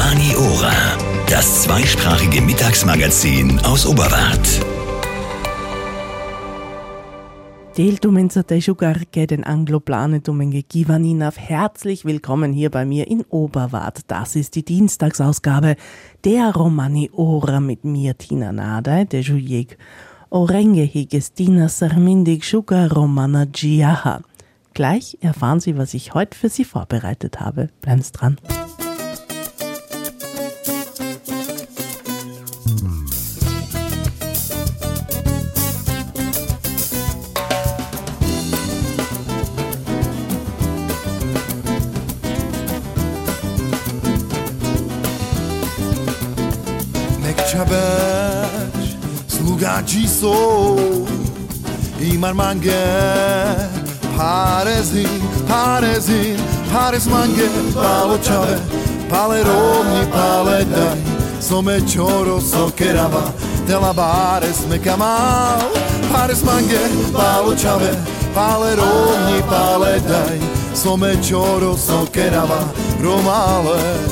Romani Ora, das zweisprachige Mittagsmagazin aus Oberwart. Del tumenza te schugar den Angloplane tumenge Givaninaf. Herzlich willkommen hier bei mir in Oberwart. Das ist die Dienstagsausgabe der Romani Ora mit mir, Tina Nadei, der Jujeg Orenge Higestina Sarmindig Schugar Romana Giaha. Gleich erfahren Sie, was ich heute für Sie vorbereitet habe. Bleiben Sie dran. Čabeč, slugači jsou, i marmange, Pares mange, palo čave, pale romni, pale daj, some čoro, sokerava, tela bares me kamal, Pares mange, palo čave, pale romni, pale daj, some čoro, sokerava, romale.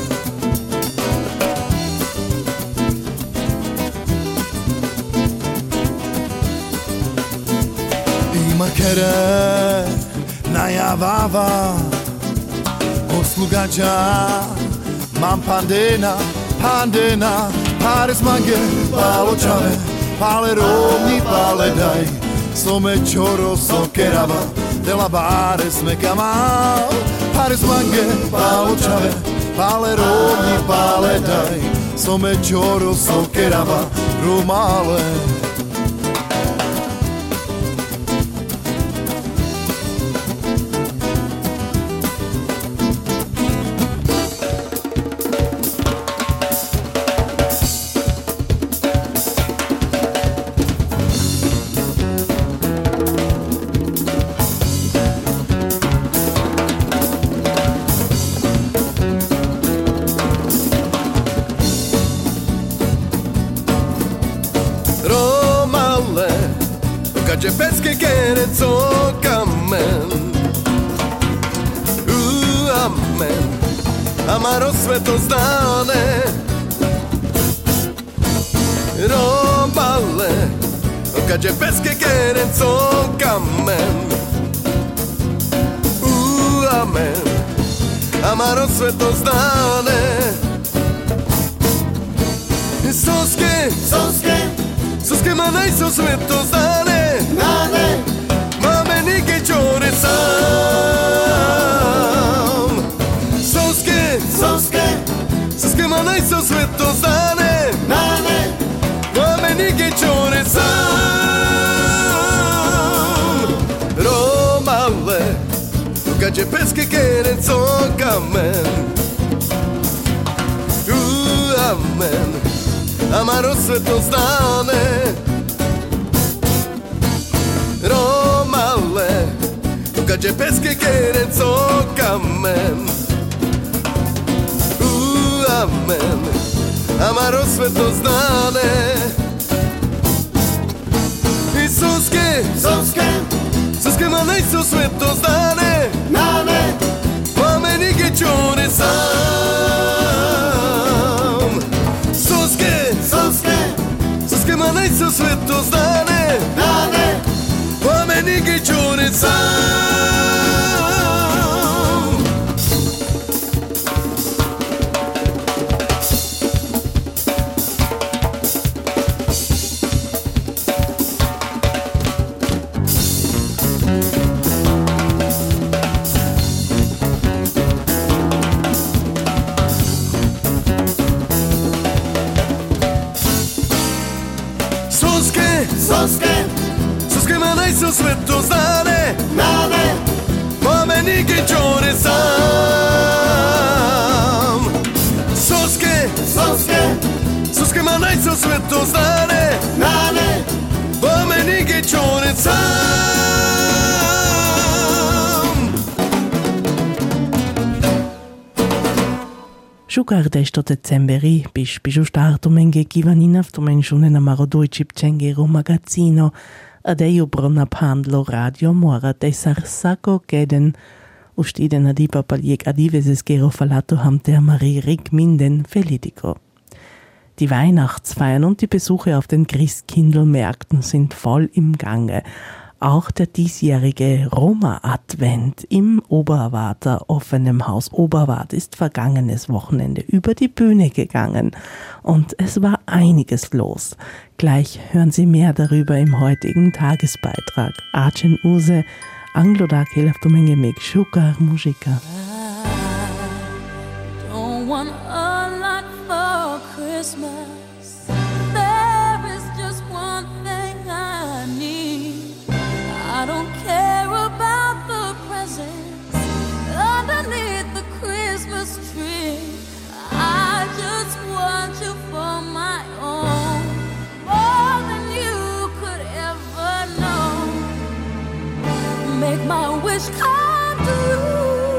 Makere najavava oslugađa mam pandena pares mange palo čave pale romni pale daj some čoro sokerava dela bares me kamal pares mange palo čave pale romni pale daj some čoro sokerava romale. Že peske kere co kamen amen amaro sveto zdane robale kad že peske kere co kamen amen amaro sveto zdane soske manaj so sveto zdane Nane, mame nike čore sam Soske manaj so sveto zdane Nane, mame nike čore sam Romale, kad je peske kere co kamen amen amaro sveto zdane Romale, kad je peske kere co kamen amen amaro sveto znane I soske manaj so sveto znane Nane, mame nike čore sam Soske manaj so sveto znane Nane, mame nike čore sam Soske manaj so sveto znane Nane, mame nike čore sam Soske manaj so sveto znane Nane, mame nike čore sam Šukar dešto decemberi, pišu štartu menge Givaninaf, tu menšune na marodojči pčengero magazino, adeju brona pandlo radio mora desar sako keden ustiden di papaliek adiveses gerofalato ham der Marie Rigminden Felitico. Die Weihnachtsfeiern und die Besuche auf den Christkindlmärkten sind voll im Gange. Auch der diesjährige Roma-Advent im Oberwarter offenem Haus Oberwart ist vergangenes Wochenende über die Bühne gegangen. Und es war einiges los. Gleich hören Sie mehr darüber im heutigen Tagesbeitrag. Arjen Use, Anglo-Dak helftumenge meg Shukar Muzika. I don't want a lot for Christmas. There is just one thing I need. I don't care about the presents underneath the Christmas tree. I just want you for my own, more than you could ever know. Make my wish come true.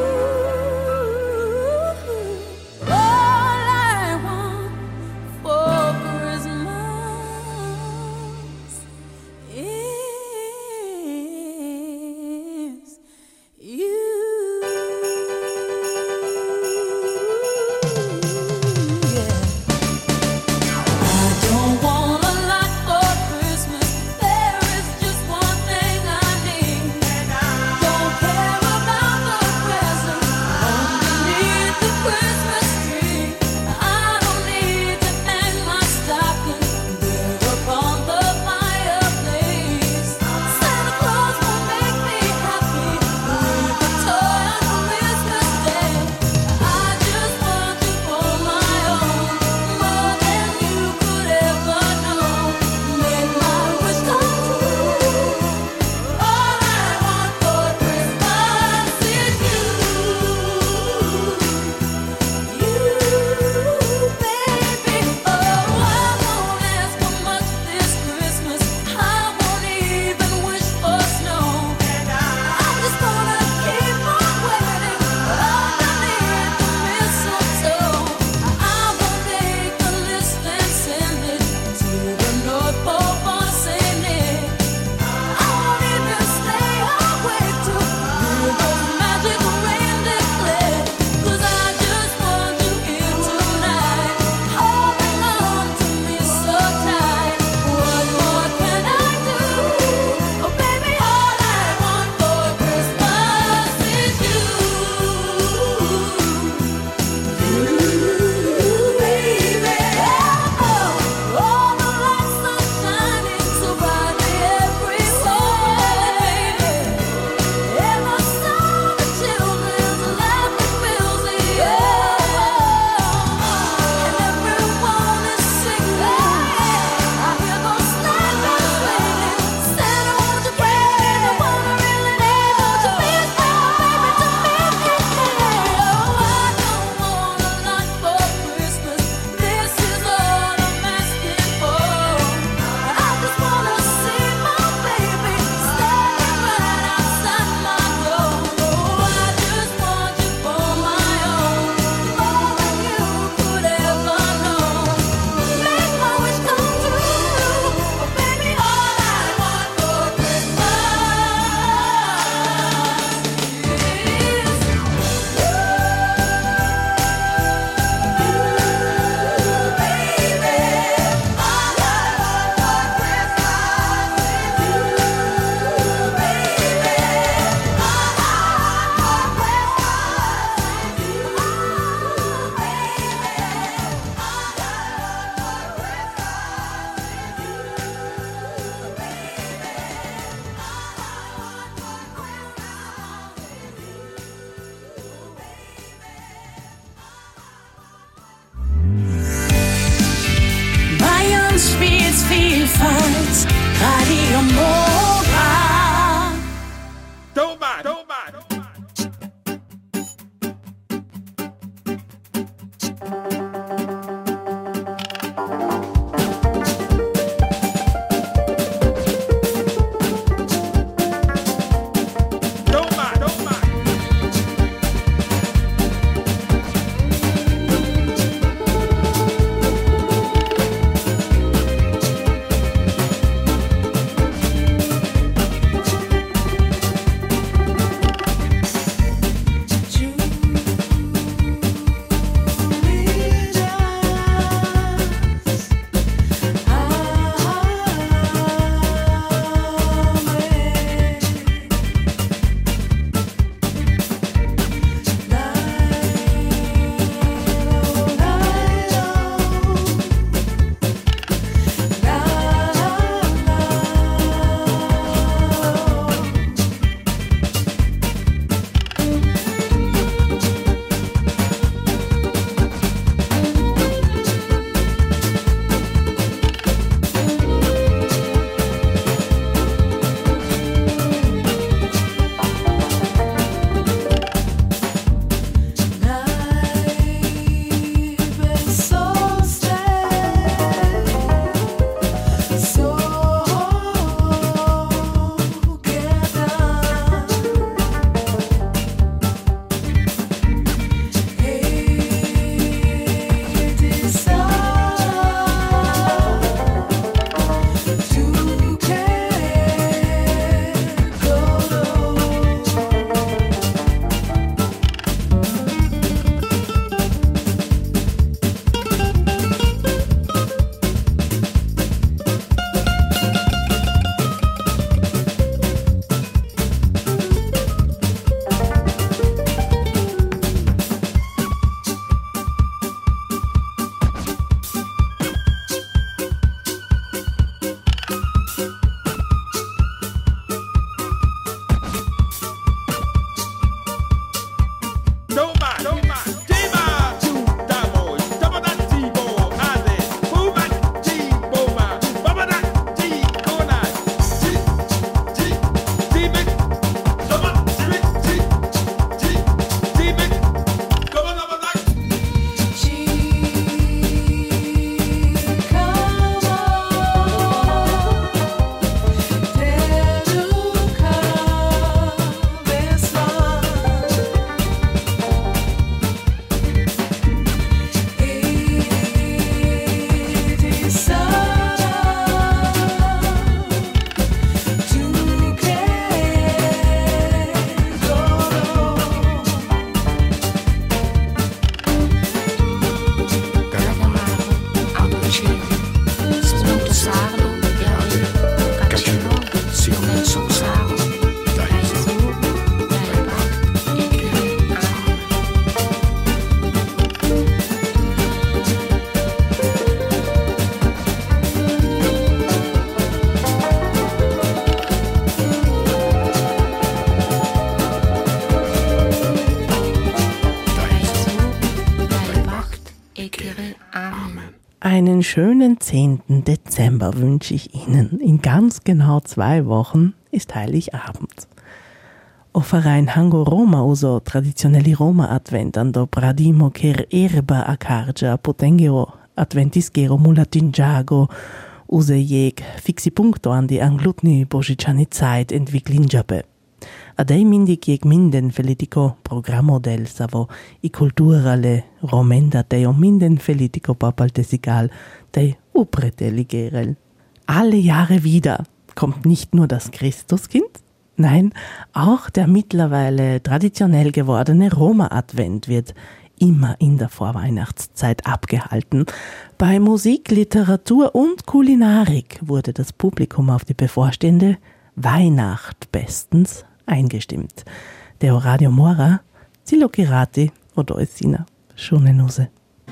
Vielfalt, Radio Nova. Don't mind. Ekere. Amen. Einen schönen 10. Dezember wünsche ich Ihnen. In ganz genau 2 Wochen ist Heiligabend. O Verein Hango Roma uso tradizionelli Roma Advent ando pradimo ker erba a cargia potengeo adventischero mulatinjago use jeg fixi punkto andi anglutni božičani Zeit entwicklingjabe. Adei mindig jeg minden felitico programo del savo I culturale romenda teo minden felitico papaltesigal tei uprete ligerel. Alle Jahre wieder kommt nicht nur das Christuskind, nein, auch der mittlerweile traditionell gewordene Roma-Advent wird immer in der Vorweihnachtszeit abgehalten. Bei Musik, Literatur und Kulinarik wurde das Publikum auf die bevorstehende Weihnacht bestens eingestimmt. Der Radio Mora, Zilo Kirati oder Essina, Schunenuse.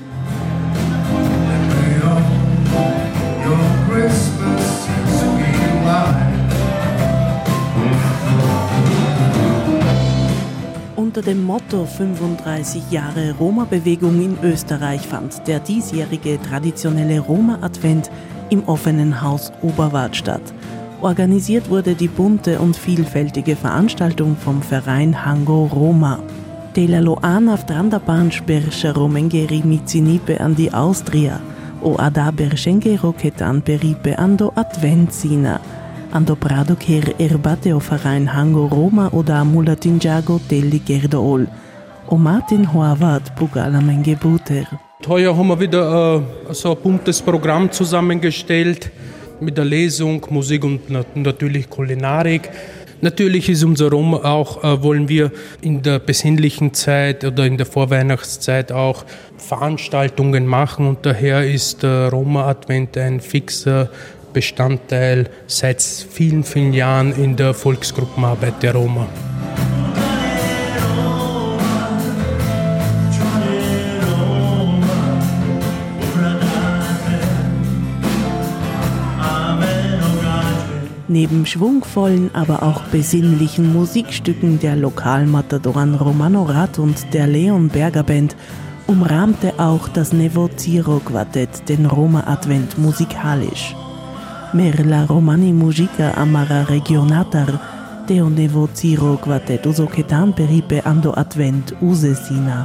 Unter dem Motto 35 Jahre Roma-Bewegung in Österreich fand der diesjährige traditionelle Roma-Advent im offenen Haus Oberwart statt. Organisiert wurde die bunte und vielfältige Veranstaltung vom Verein Hango Roma. Della Loana Vtrandapanch Bersha Romengeri Mizinipe an die Austria, o ada Berschengero Ketan Peripe ando Adventsina. Ando Prado ker erbateo Verein Hango Roma oder Mulatinjago Delli Gerdool. O Martin Horvath Bugalamenge Buter. Heuer haben wir wieder so ein buntes Programm zusammengestellt mit der Lesung, Musik und natürlich Kulinarik. Natürlich ist unser Roma auch, wollen wir in der besinnlichen Zeit oder in der Vorweihnachtszeit auch Veranstaltungen machen und daher ist der Roma-Advent ein fixer Bestandteil seit vielen, vielen Jahren in der Volksgruppenarbeit der Roma. Neben schwungvollen, aber auch besinnlichen Musikstücken der Lokalmatadoran Romano Rat und der Leon Berger Band umrahmte auch das Nevo Ziro Quartett den Roma-Advent musikalisch. Merla Romani Musica Amara Regionatar, Deo Nevo Ziro Quartet uso Ketan Peripe ando Advent Usesina.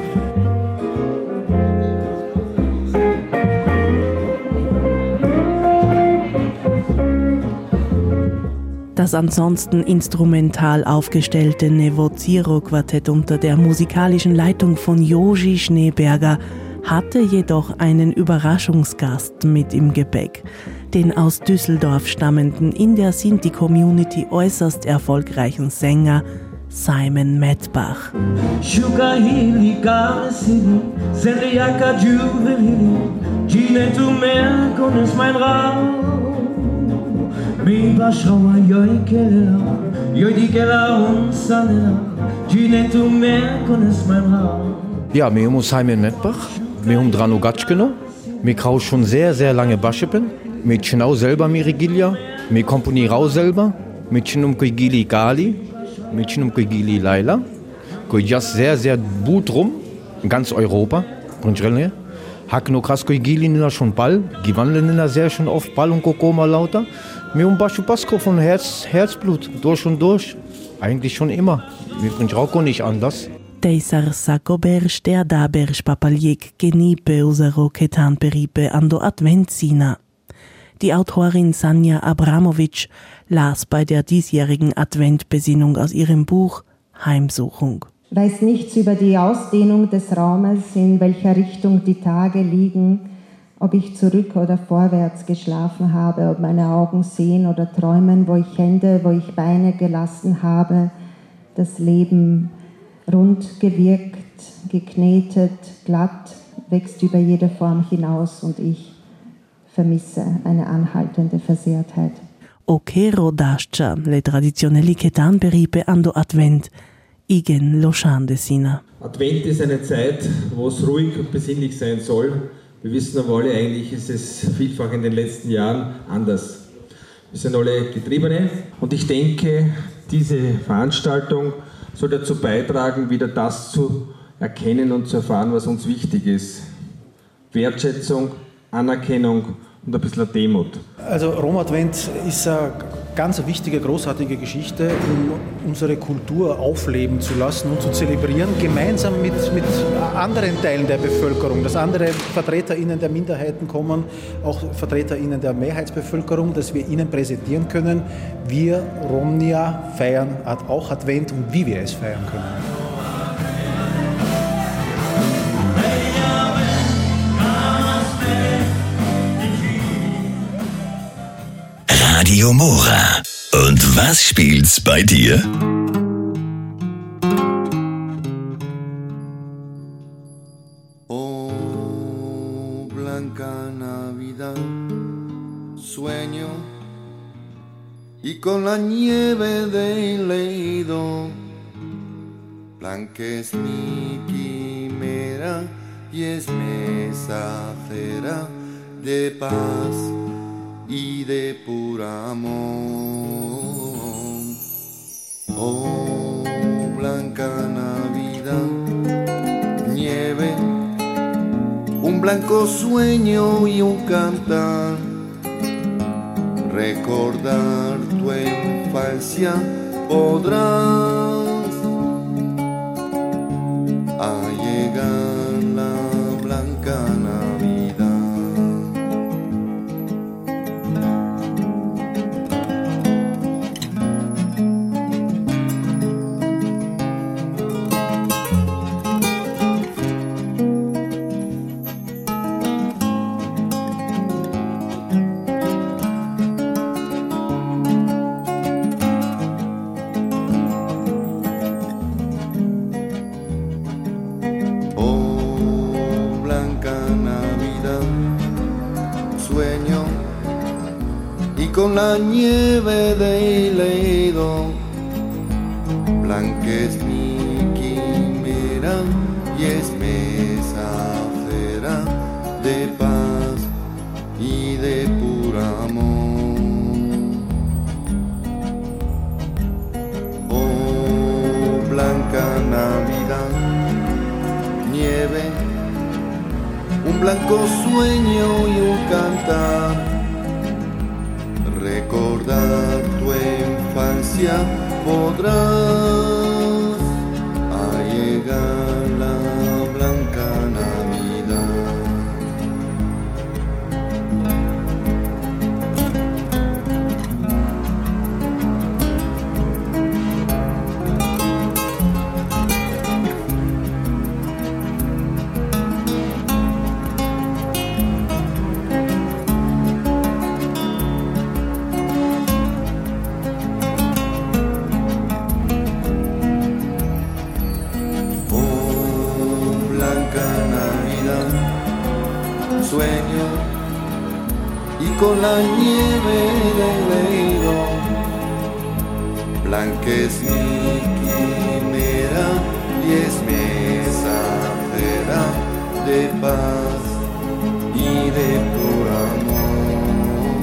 Das ansonsten instrumental aufgestellte Nevo Ziro Quartett unter der musikalischen Leitung von Joji Schneeberger hatte jedoch einen Überraschungsgast mit im Gepäck, den aus Düsseldorf stammenden, in der Sinti-Community äußerst erfolgreichen Sänger Simon Medbach. Ja, wir haben Simon Medbach, wir haben Drano Gatschkeno, wir krau schon sehr, sehr lange Baschippen, wir chenau selber Mirigilja, wir komponieren auch selber, wir chenum Koigili Gali, wir chenum Koigili Laila, Koijas sehr, sehr gut rum, in ganz Europa, Brunschrelne. Hackno Kraskoigili nina schon Ball, Givanle nina sehr schon oft Ball und Kokoma lauter. Wir haben Baschupasko von Herzblut, durch und durch, eigentlich schon immer. Wir sind auch nicht anders. Teisar Sakobersch der Dabersch Papaljek Genipe usero Ketan Peripe ando Adventsina. Die Autorin Sanja Abramovic las bei der diesjährigen Adventbesinnung aus ihrem Buch Heimsuchung. Weiß nichts über die Ausdehnung des Raumes, in welcher Richtung die Tage liegen, ob ich zurück oder vorwärts geschlafen habe, ob meine Augen sehen oder träumen, wo ich Hände, wo ich Beine gelassen habe, das Leben rund gewirkt, geknetet, glatt, wächst über jede Form hinaus und ich vermisse eine anhaltende Versehrtheit. Okero dascha le tradizionelli Ketan Peripe ando Advent, Igen Loschandesina. Advent ist eine Zeit, wo es ruhig und besinnlich sein soll. Wir wissen aber alle, eigentlich ist es vielfach in den letzten Jahren anders. Wir sind alle Getriebene und ich denke, diese Veranstaltung soll dazu beitragen, wieder das zu erkennen und zu erfahren, was uns wichtig ist. Wertschätzung, Anerkennung und ein bisschen Demut. Also Roma-Advent ist eine ganz wichtige, großartige Geschichte, um unsere Kultur aufleben zu lassen und zu zelebrieren, gemeinsam mit anderen Teilen der Bevölkerung, dass andere VertreterInnen der Minderheiten kommen, auch VertreterInnen der Mehrheitsbevölkerung, dass wir ihnen präsentieren können, wir Romnia feiern auch Advent und wie wir es feiern können. Radio Mora. Und was spielt's bei dir? Oh, blanca Navidad, sueño y con la nieve de leído, blanca es mi quimera y es mensajera de paz y de puro amor. Oh, blanca Navidad, nieve, un blanco sueño y un cantar, recordar tu infancia podrás, a llegar la blanca Navidad. Con la nieve de leído, blanca es mi quimera y es mensajera de paz y de puro amor. Oh, blanca Navidad, nieve, un blanco sueño y un cantar, recordar tu infancia podrás, a llegar la blanca Navidad. Sueño y con la nieve de leído, blanca es mi quimera y es mensajera de paz y de puro amor.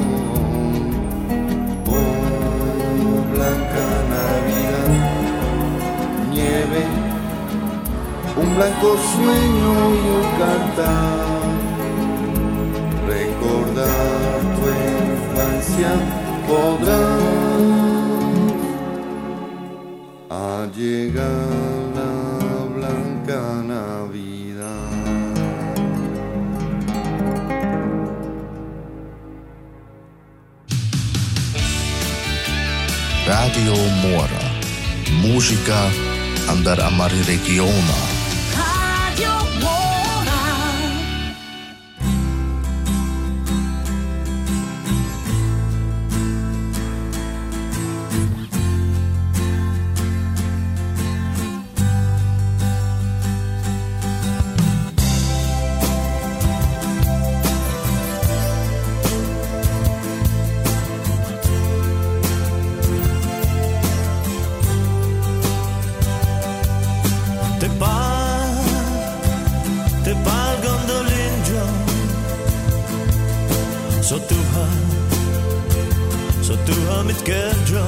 Oh, blanca Navidad, nieve, un blanco sueño y un cantar, recordar tu infancia podrás, a llegar la blanca Navidad. Radio Mora, musica andar amari regiona. So tuha mit Gerdro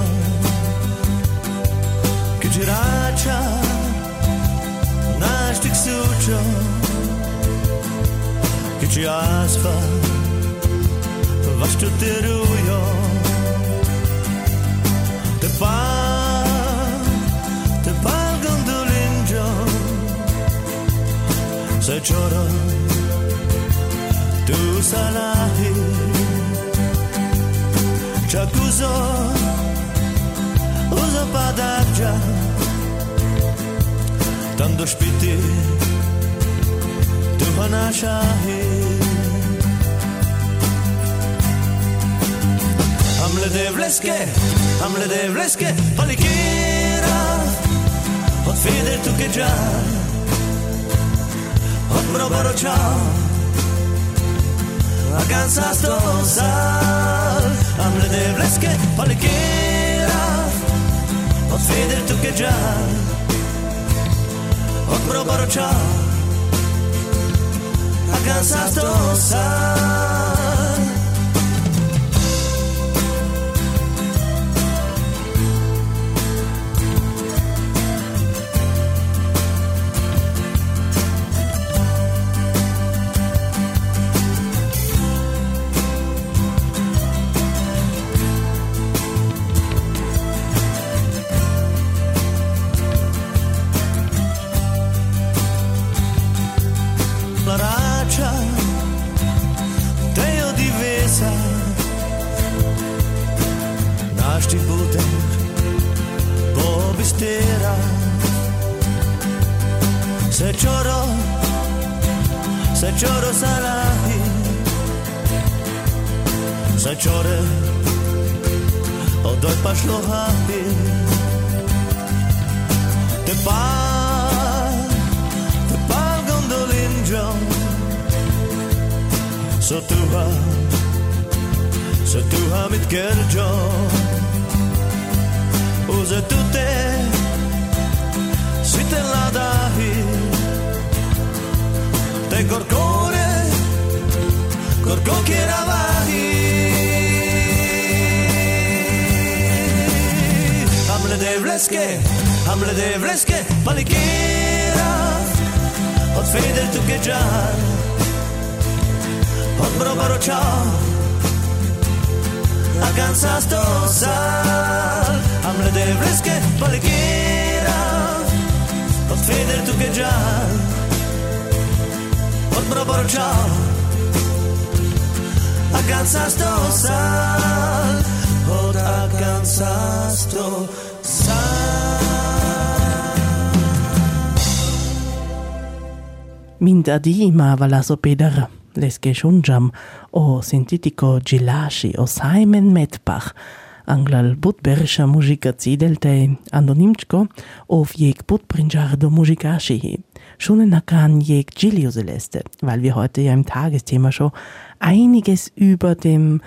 Kujiracha Nashtik Sucho che ci asfa, vas tu te rujo, te pal gondolinjo, se choro, tu salahi, chakuzo, uzo padaggia, tanto spiti, tu panashahi. Hamle de vleske, palikira, od fide tu che già, od mrobaro ciao, a cansa sto sal. Hamle de vleske, palikira, od fide tu che già, od mrobaro ciao, a cansa sto sal. Naști putem povistera se cioro salahi se ciore o doi pašlohapi te pal gondolinjo so tuha mit gerjo uze tutte sitte la dahi te gorgore kiravahi hamle de vleske palikira od feder tu che già od mrobaro ciao a cansa sto sal. Hamle de vleske palikira od feder tu che già od mrobaro ciao a cansa sto sal. Od a cansa sto Minda di ma valaso Pedar, leske shunjam, o sintitico Gilashi, o Simon Medbach, anglal budberisha muzika cidelte anonimčko, of jeg budbrinjardo muzikashihi. Schon nakan jeg Gilio Celeste, weil wir heute ja im Tagesthema schon einiges über dem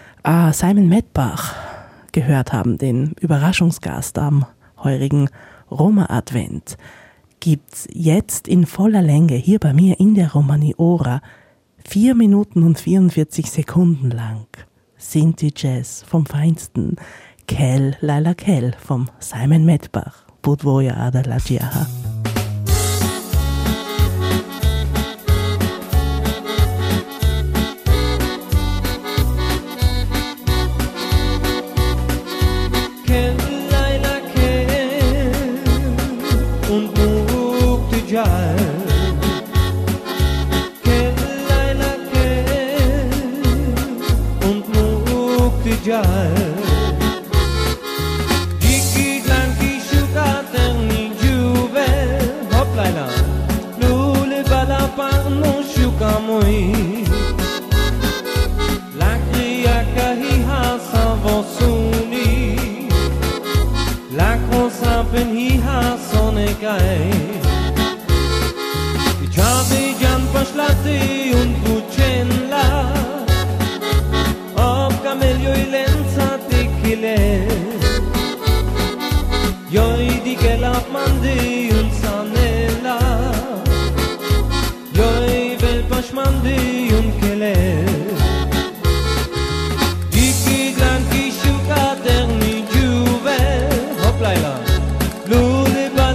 Simon Medbach gehört haben, den Überraschungsgast am heurigen Roma-Advent, gibt's jetzt in voller Länge hier bei mir in der Romani Ora 4 Minuten und 44 Sekunden lang Sinti Jazz vom Feinsten, Kel Laila Kel vom Simon Medbach, Budvoja Adalajiaha.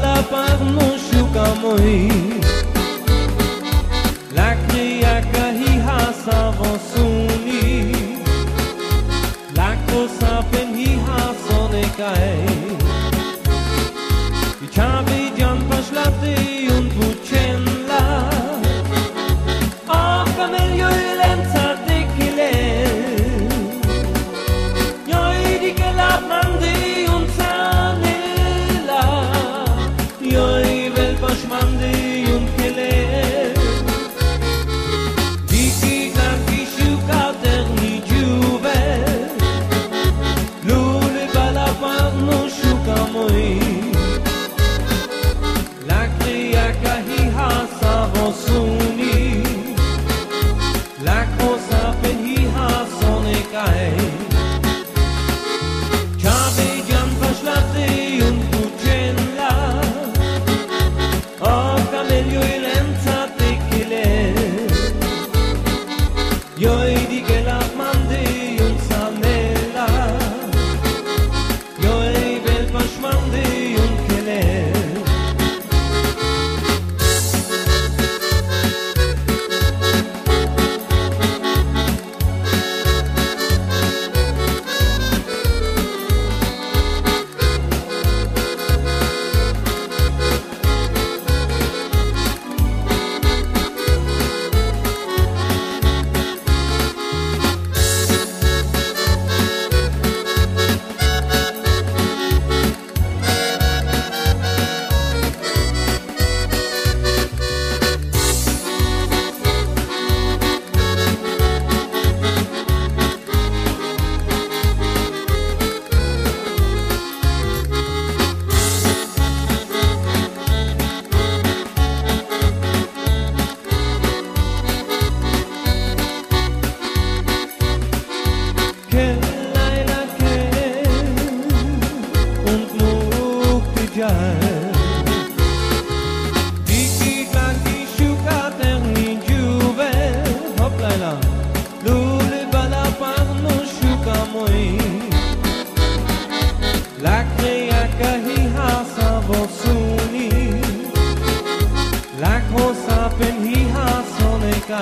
La cria cahi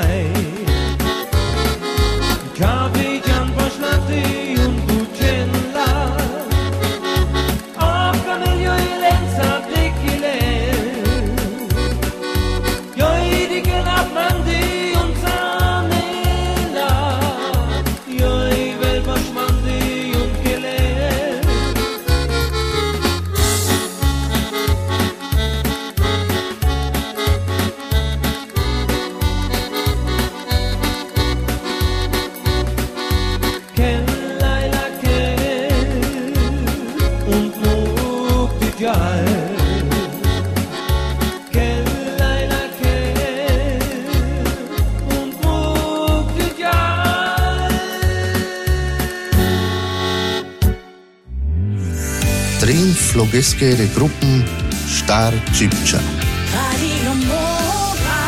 mai. Kapi can pashnati un bucella, o camelio in lenza tequile, io di che la mandi un zanella, io i vel pasmandi un chele. Trin flogeske gruppen Star Čipča. Radio Mora.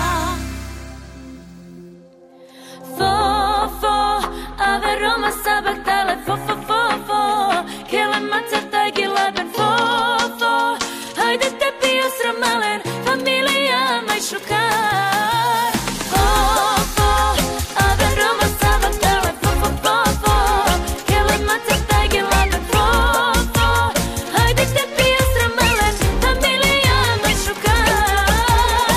Fo, ave Roma sabak tale fo, kele maceta i gileben fo, hajde te pio sramalen, familija maj šukar. Fo, ave Roma sabak tale fo, kele maceta i gileben fo, hajde te pio sramalen, familija maj šukar.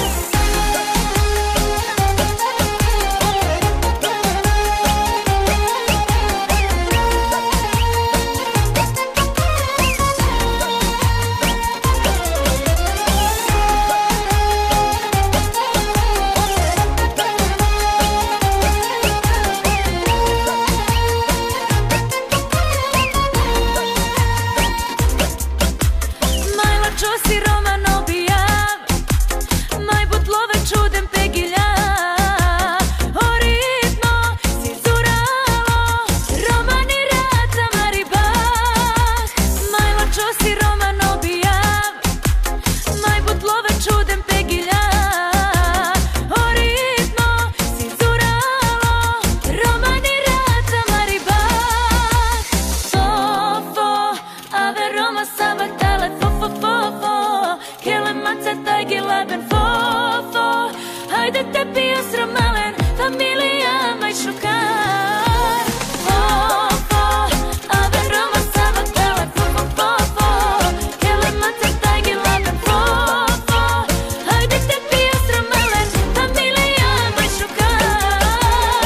Majla čosi Roma nobija, maj butlove čudem pegilja, o ritmo si zuralo, Romani rata maribah. Majla čosi Roma nobija, maj butlove čudem pegilja, o ritmo si zuralo, Romani rata maribah. Fo, ave Roma sabak tale fo, kele maceta i gileben fo, hajde te pio sramalen, familija maj šukar. Fo, ave Roma sabak tale fo, kele maceta i gileben fo, hajde te pio sramalen, familija maj šukar.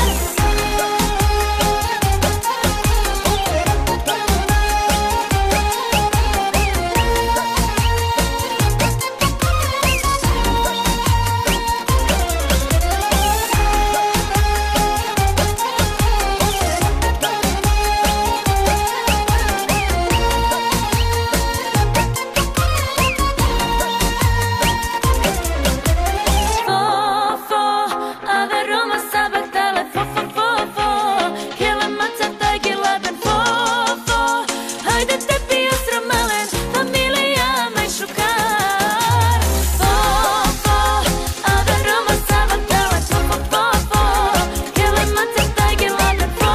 Fo, ave Roma sabak tale fo, kele maceta i gileben fo, hajde te pio sramalen, familija maj šukar. Fo, ave Roma sabak tale fo, kele maceta i gileben fo,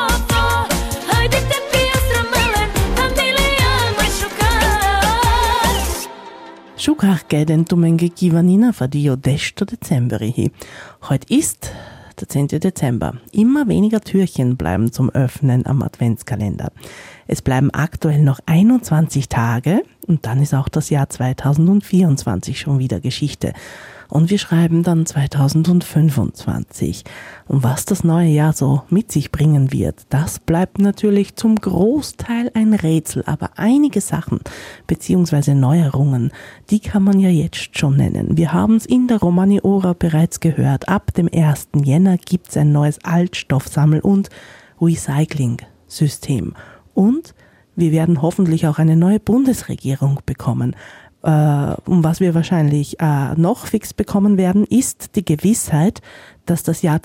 hajde te pio sramalen, familija maj šukar. Šukar geden tumenge Givanina fadio 10. Dezemberi. Heute ist der 10. Dezember. Immer weniger Türchen bleiben zum Öffnen am Adventskalender. Es bleiben aktuell noch 21 Tage und dann ist auch das Jahr 2024 schon wieder Geschichte. Und wir schreiben dann 2025. Und was das neue Jahr so mit sich bringen wird, das bleibt natürlich zum Großteil ein Rätsel. Aber einige Sachen bzw. Neuerungen, die kann man ja jetzt schon nennen. Wir haben es in der Romani Ora bereits gehört. Ab dem 1. Jänner gibt es ein neues Altstoffsammel- und Recycling-System. Und wir werden hoffentlich auch eine neue Bundesregierung bekommen. Was wir wahrscheinlich noch fix bekommen werden, ist die Gewissheit, dass das Jahr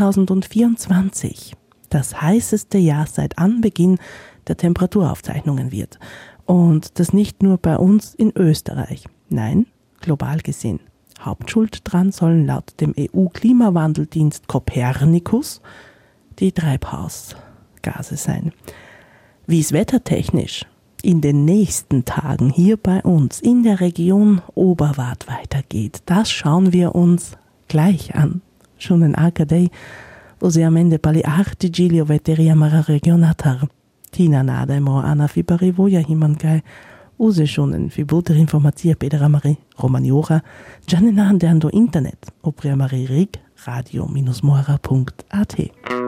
2024 das heißeste Jahr seit Anbeginn der Temperaturaufzeichnungen wird. Und das nicht nur bei uns in Österreich, nein, global gesehen. Hauptschuld dran sollen laut dem EU-Klimawandeldienst Copernicus die Treibhausgase sein. Wie es wettertechnisch in den nächsten Tagen hier bei uns in der Region Oberwart weitergeht, das schauen wir uns gleich an. Schon AKD, useamente pali artigili oveteria mara regionatar. Tina nada mo ana fi parivoja himankai, use schon fi buter informatia pedera mari romaniora, janena andando internet, opria mari rig radio-mora.at.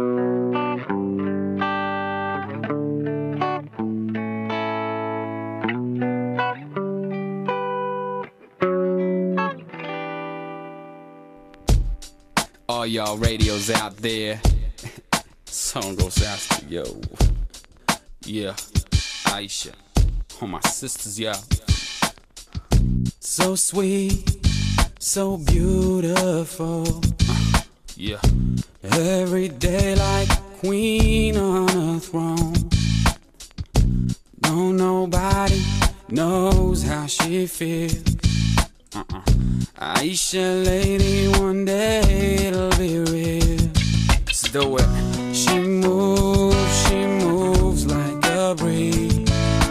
All y'all radios out there, song goes out to yo. Yeah, Aisha, all my sisters, yeah. So sweet, so beautiful. Yeah, every day like a queen on a throne. No, nobody knows how she feels. Aisha, lady, one day it'll be real. Let's do it. She moves like a breeze.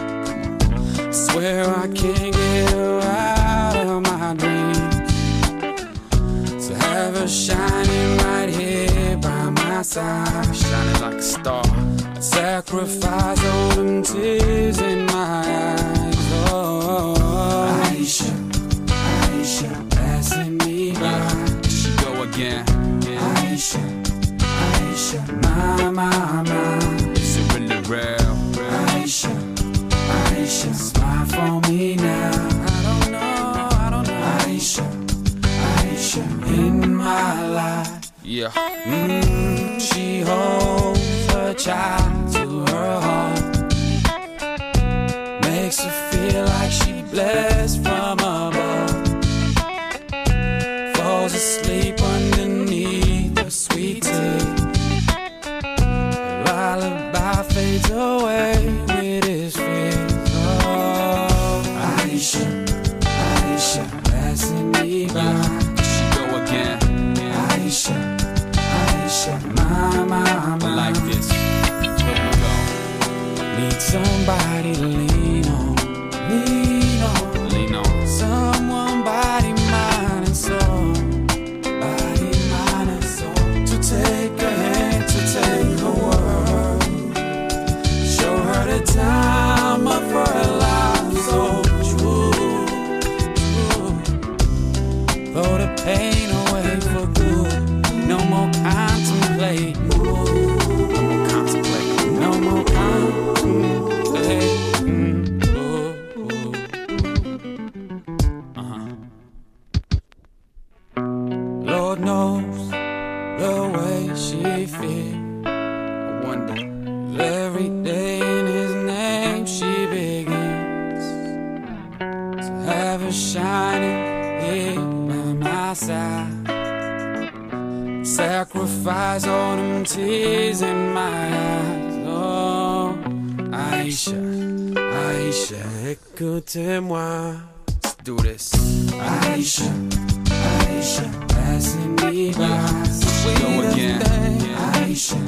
Swear I can't get her out of my dreams. To have her shining right here by my side, shining like a star. I'd sacrifice all them tears in my eyes. Oh, Aisha, passing me by. Here she go again. Aisha, my. Is it really real? Aisha, smile for me now. I don't know. Aisha, in my life. Yeah. She holds her child to her heart. Makes her feel like she blessed from above. Falls asleep underneath the sweet tea. Lullaby fades away with his fears. Oh, Aisha, passing me by. Here she go again. Aisha, my. Like this. Here we go. Need somebody to lean on. Someone body, mind and soul. Body, mind and soul. To take a hand, to take her world. Show her the time of her life. So true. Throw the pain away for good. No more contemplate. No more contemplate. Lord knows the way she feels. I wonder if every day in his name she begins. To have her shining here by my side. Sacrifice all them tears in my eyes. Oh, Aisha, écoutez-moi. Let's do this. Aisha, passing me by. Go again. Aisha,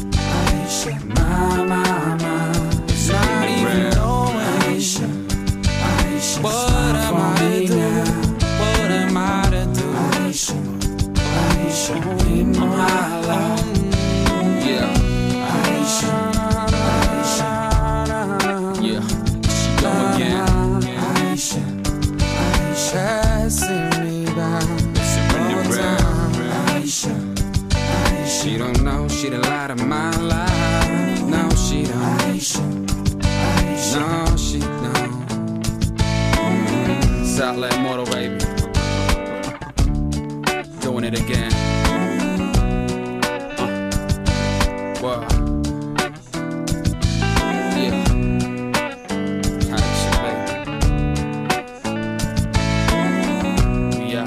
my. It's not even knowing. Aisha, what am I to do? What am I to do? Aisha, in my life. Yeah. Aisha. Yeah. Go again. Aisha, passing me by. She don't know, she the light of my life. No, she don't. No, she don't. Southland Motor, baby. Doing it again. Wow. Yeah. Aisha, baby. Yeah.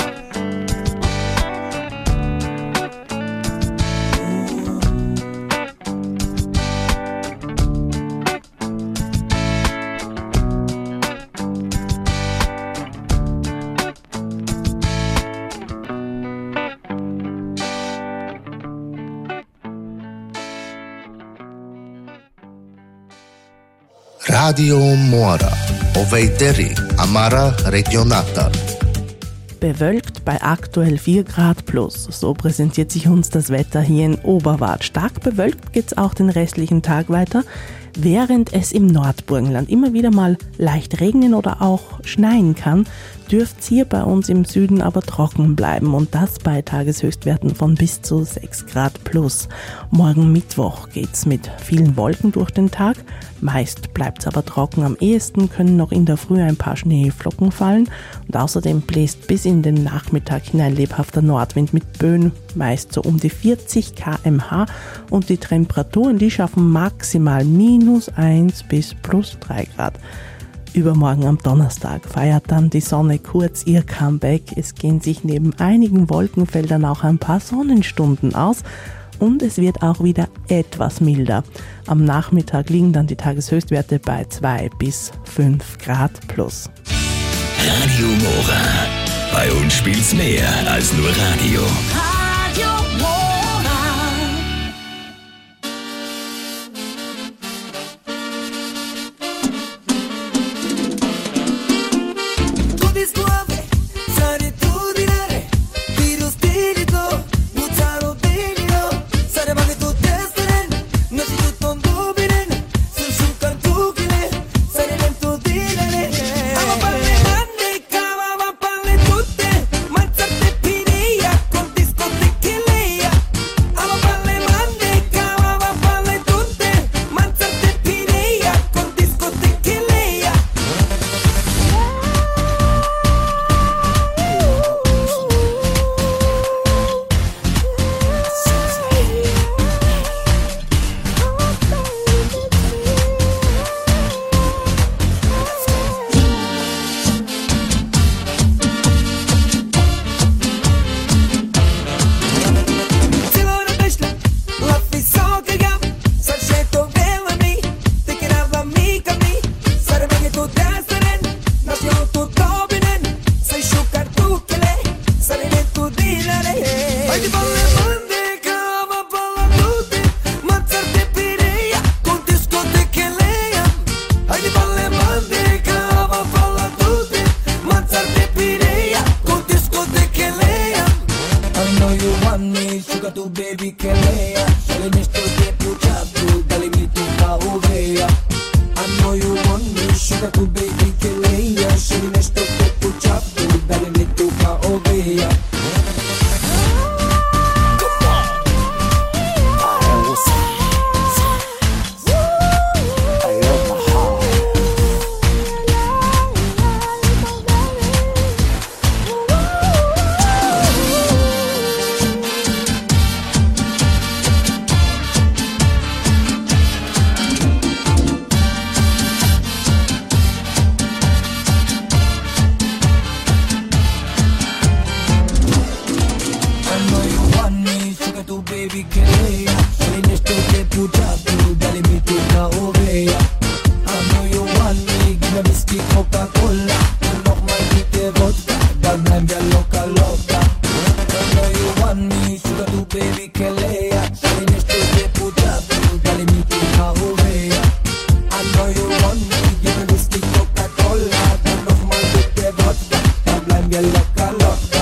Radio Mora, Oveiteri, Amara Regionata. Bewölkt bei aktuell 4 Grad plus. So präsentiert sich uns das Wetter hier in Oberwart. Stark bewölkt geht's auch den restlichen Tag weiter, während es im Nordburgenland immer wieder mal leicht regnen oder auch schneien kann, dürfte es hier bei uns im Süden aber trocken bleiben und das bei Tageshöchstwerten von bis zu 6 Grad plus. Morgen Mittwoch geht's mit vielen Wolken durch den Tag, meist bleibt's aber trocken. Am ehesten können noch in der Früh ein paar Schneeflocken fallen und außerdem bläst bis in den Nachmittag hinein lebhafter Nordwind mit Böen, meist so um die 40 km/h und die Temperaturen, die schaffen maximal -1 bis +3 Grad. Übermorgen am Donnerstag feiert dann die Sonne kurz ihr Comeback. Es gehen sich neben einigen Wolkenfeldern auch ein paar Sonnenstunden aus und es wird auch wieder etwas milder. Am Nachmittag liegen dann die Tageshöchstwerte bei 2 bis 5 Grad plus. Radio Mora. Bei uns spielt's mehr als nur Radio. Radio Mora. Tu ti smuove, sare tu di nere, tiro stilico, buzzaro delirio, sare ma che tu testeren, non si tutto un dubinen, su su cantuchile, sare lento di nere, ama palle mande, cava ma palle tutte, mazzate piria, con discoteche leia, ama palle mande, cava ma palle tutte, mazzate piria, con discoteche leia. Silona Beshla, la fisoca gam, sarceto velami, te querava amica mi, sare bene tu testeren, nasceo tu tobinen, sei sciucar tu che le, sare ne tu dinare. Hai di palle mande, cava palla tutte, mazzarte pireia, con discoteche leia. Hai di palle mande, cava palla tutte, mazzarte pireia, con discoteche leia. I know you want me, sugar tu baby che lea, sale nesto te puchatu, dale mi tu pa ovea. I know you want me, sugar tu baby che lea, sale nesto te puchatu, dale mi tu pa ovea. I know you want me, sugar tu baby che lea, sale nesto te puchatu, dale mi tu pa ovea. I know you want me, gib mir Whisky, Coca-Cola, und nochmal bitte Wodka, dann bleiben wir locker, locker. I know you want me, sugar tu baby che lea, sale nesto te puchatu, dale mi tu pa ovea. I know you want me, gib mir Whisky, Coca-Cola, dann nochmal bitte Wodka, dann bleiben wir locker, locker.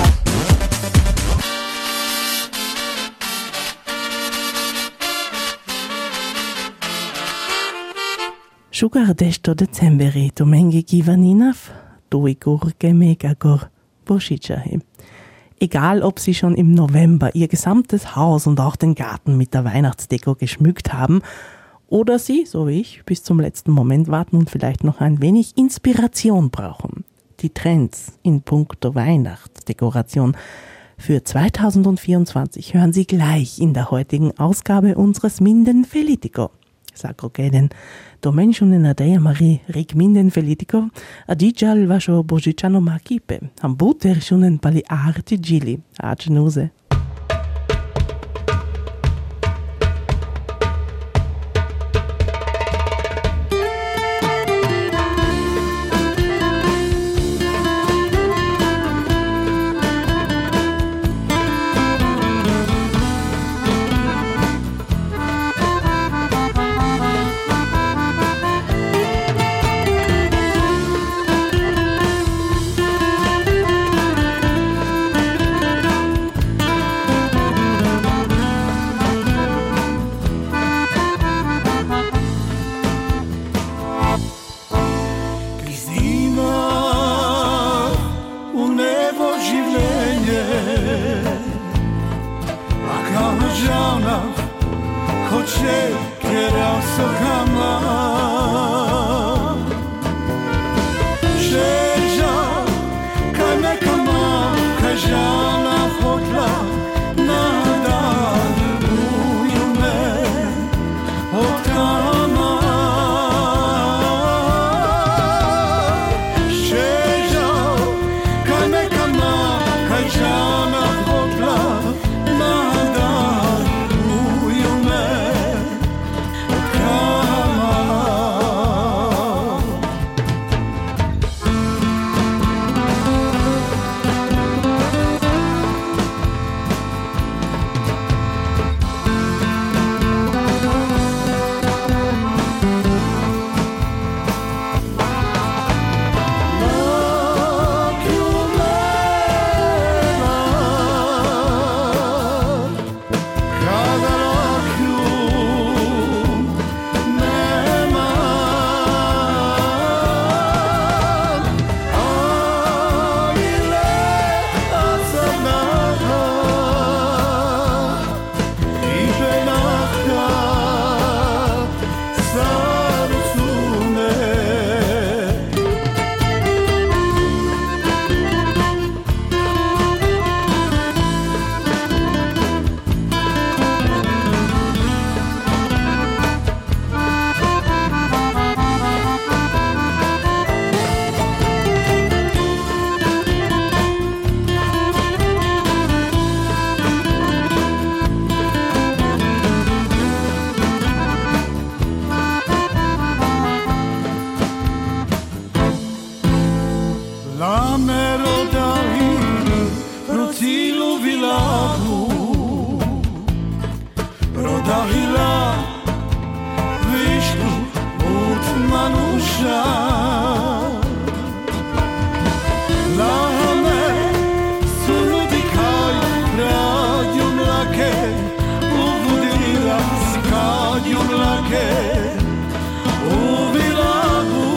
Sugar desto decemberi, domenge givaninav, doi gurke megagor, boschichahe. Egal, ob Sie schon im November Ihr gesamtes Haus und auch den Garten mit der Weihnachtsdeko geschmückt haben oder Sie, so wie ich, bis zum letzten Moment warten und vielleicht noch ein wenig Inspiration brauchen. Die Trends in puncto Weihnachtsdekoration für 2024 hören Sie gleich in der heutigen Ausgabe unseres Minden Felitico. Sacro Geden, Domenšunen Adeja Marie Rik Minden Felitico, Adijal Vasho Božicano Makipe, Hambuter Šunen Pali Arti Gili, Ačnuse. Šanach, hoće keraso kama. Šeža, kaj me kama, kaj žana hotla, nadaruju me od kama. Šeža, kaj me kama, kaj žana hotla, nadaruju me od kama. La merodari rocilu vilahu rodahila višnu ut manusha la me suludikaj radium lake uvudila skadium lake uvilahu.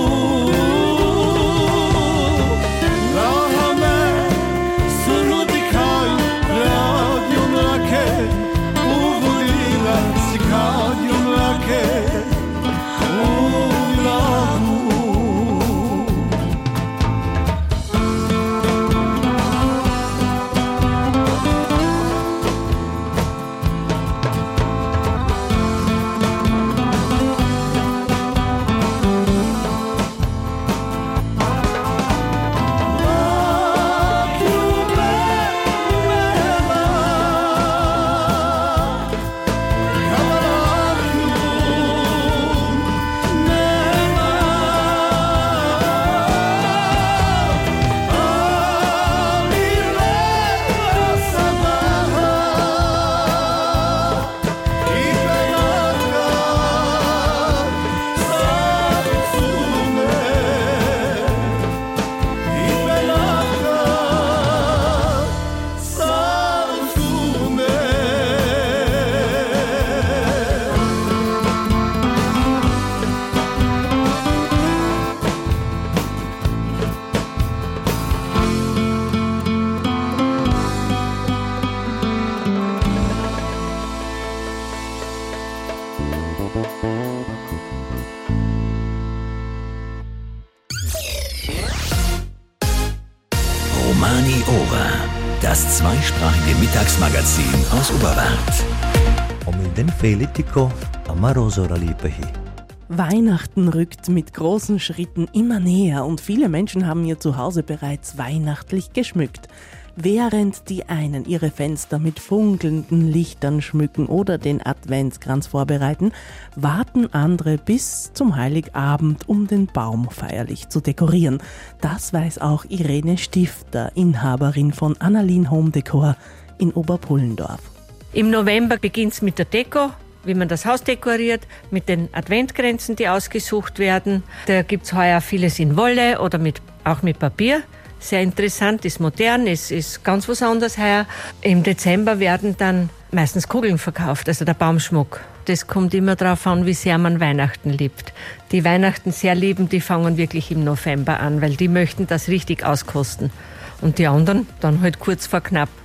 Romani Ora, das zweisprachige Mittagsmagazin aus Oberwart. Weihnachten rückt mit großen Schritten immer näher und viele Menschen haben ihr Zuhause bereits weihnachtlich geschmückt. Während die einen ihre Fenster mit funkelnden Lichtern schmücken oder den Adventskranz vorbereiten, warten andere bis zum Heiligabend, um den Baum feierlich zu dekorieren. Das weiß auch Irene Stifter, Inhaberin von Annalin Home Decor in Oberpullendorf. Im November beginnt es mit der Deko, wie man das Haus dekoriert, mit den Adventkränzen, die ausgesucht werden. Da gibt es heuer vieles in Wolle oder auch mit Papier. Sehr interessant, ist modern, ist ganz was anderes heuer. Im Dezember werden dann meistens Kugeln verkauft, also der Baumschmuck. Das kommt immer darauf an, wie sehr man Weihnachten liebt. Die Weihnachten sehr lieben, die fangen wirklich im November an, weil die möchten das richtig auskosten. Und die anderen dann halt kurz vor knapp.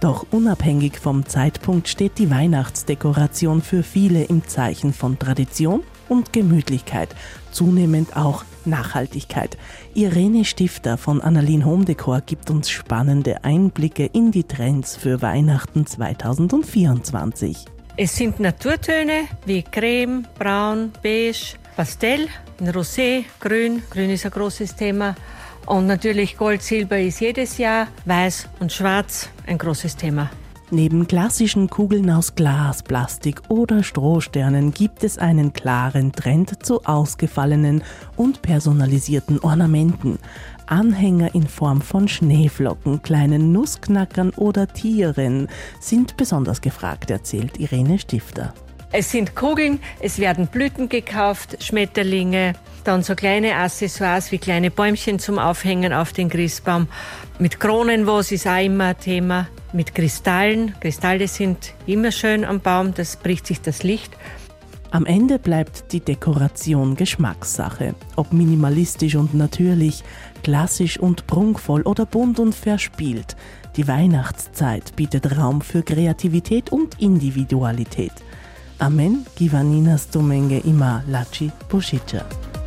Doch unabhängig vom Zeitpunkt steht die Weihnachtsdekoration für viele im Zeichen von Tradition und Gemütlichkeit, zunehmend auch Nachhaltigkeit. Irene Stifter von Annalin Home Decor gibt uns spannende Einblicke in die Trends für Weihnachten 2024. Es sind Naturtöne wie Creme, Braun, Beige, Pastell, Rosé, Grün. Grün ist ein großes Thema. Und natürlich Gold, Silber ist jedes Jahr. Weiß und Schwarz ein großes Thema. Neben klassischen Kugeln aus Glas, Plastik oder Strohsternen gibt es einen klaren Trend zu ausgefallenen und personalisierten Ornamenten. Anhänger in Form von Schneeflocken, kleinen Nussknackern oder Tieren sind besonders gefragt, erzählt Irene Stifter. Es sind Kugeln, es werden Blüten gekauft, Schmetterlinge, dann so kleine Accessoires wie kleine Bäumchen zum Aufhängen auf den Christbaum. Mit Kronenvase ist auch immer ein Thema. Mit Kristallen. Kristalle sind immer schön am Baum, das bricht sich das Licht. Am Ende bleibt die Dekoration Geschmackssache. Ob minimalistisch und natürlich, klassisch und prunkvoll oder bunt und verspielt. Die Weihnachtszeit bietet Raum für Kreativität und Individualität. Amen, Givanina Stomenge ima Laci Bosiccia.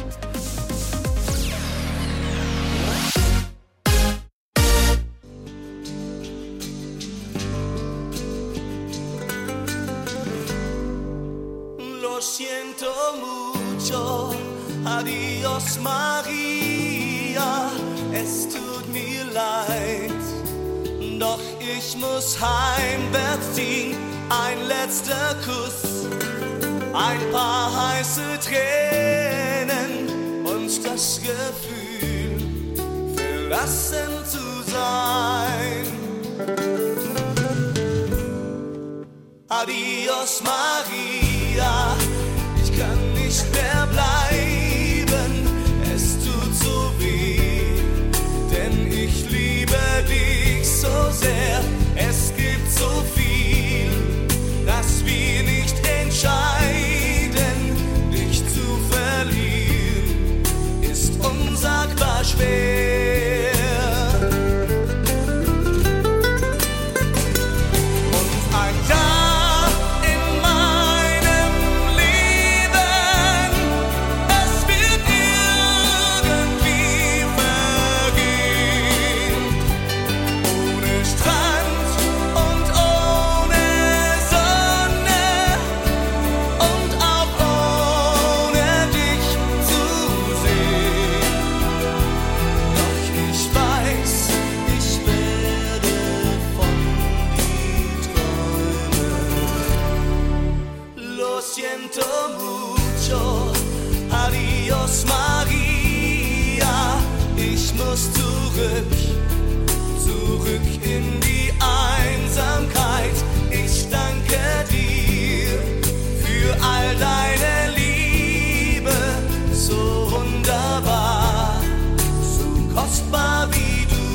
Lo siento mucho, adios Maria, es tut mir leid, doch ich muss heimwärts ziehen, ein letzter Kuss, ein paar heiße Tränen und das Gefühl, verlassen zu sein. Adios Maria, ich kann nicht mehr bleiben, es tut so weh, denn ich liebe dich so sehr. Es gibt so viel, dass wir nicht entscheiden, dich zu verlieren, ist unsagbar schwer. Und ein Jahr in meinem Leben, es wird irgendwie vergehen, ohne Strand und ohne Sonne und auch ohne dich zu sehen. Doch ich weiß, ich werde von dir träumen. Lo siento mucho, adios Maria, ich muss zurück in die Einsamkeit. Ich danke dir für all deine Liebe, so wunderbar, so kostbar wie du.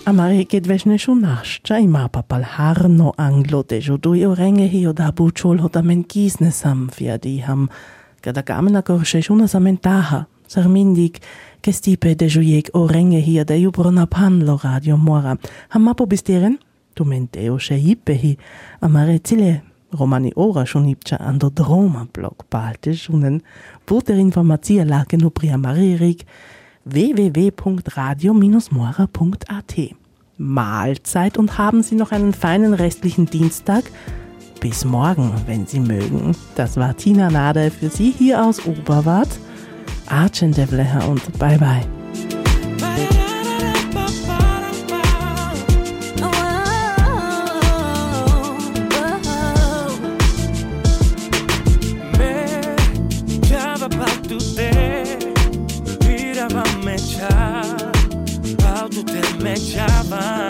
Amare che dvesne su nascia I mapa pal harno anglo de judui orenge hi oda buchol hoda men gisne sam fiadi ham kada gamena gorsche shuna samentaha sarmindik che stipe de jujek orenge hi da jubrona panlo radio mora ham mapo bisteren tu menteo she hippe hi amare zile Romani ora schon ipcha an der Droma-Blog balte schunen puter informazia lage no pria maririk www.radio-mora.at. Mahlzeit und haben Sie noch einen feinen restlichen Dienstag. Bis morgen, wenn Sie mögen. Das war Tina Nade für Sie hier aus Oberwart. Archen Devleher und bye bye. Me echaba